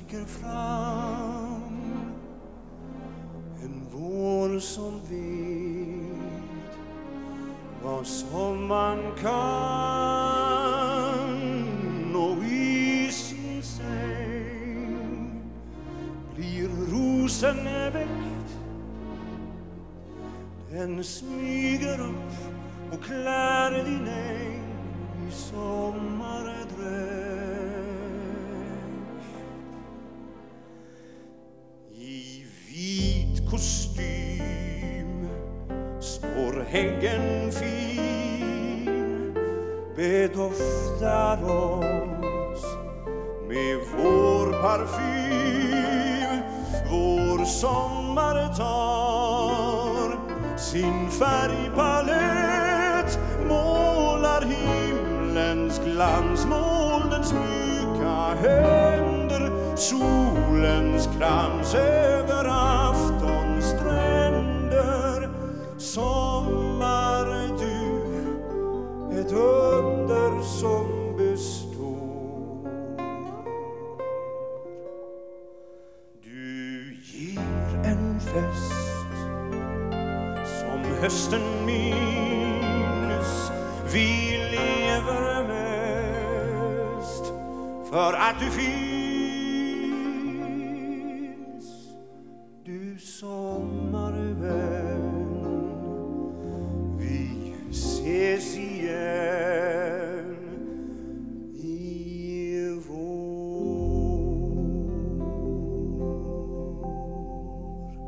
sticker fram. En vår som vet vad som man kan, och i sin säng blir rosen väckt. Den smyger upp och klär din äng i sommardräkt. I vit kostym står häggen fin, bedoftar oss med vår parfym. Vår sommar tar sin färgpalett, målar himlens glans, molnens mjuka händer, solens krans över aftons stränder. Sommar du, ett under som består. Du ger en fest som hösten minns. Vi lever mest för att du finns.